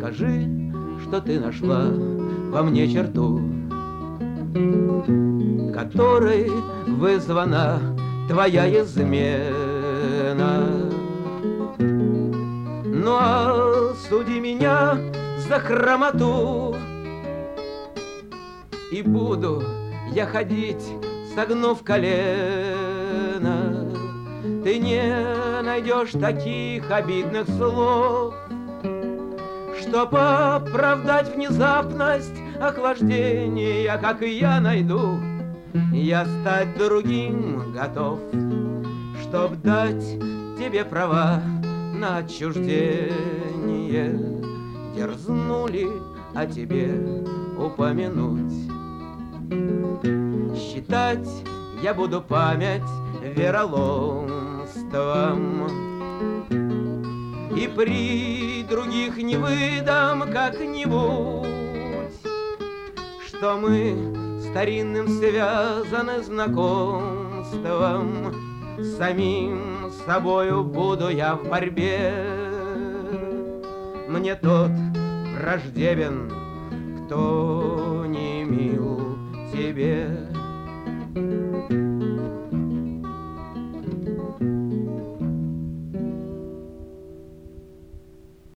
скажи, что ты нашла во мне черту, которой вызвана твоя измена. Ну а суди меня за хромоту, и буду я ходить, согнув колено. Ты не найдешь таких обидных слов, чтоб оправдать внезапность охлаждения, как и я найду. Я стать другим готов, чтоб дать тебе права на отчуждение. Дерзнули о тебе упомянуть. Считать я буду память вероломством, и при других не выдам как-нибудь, что мы старинным связаны знакомством. С самим собою буду я в борьбе. Мне тот враждебен, кто не мил тебе.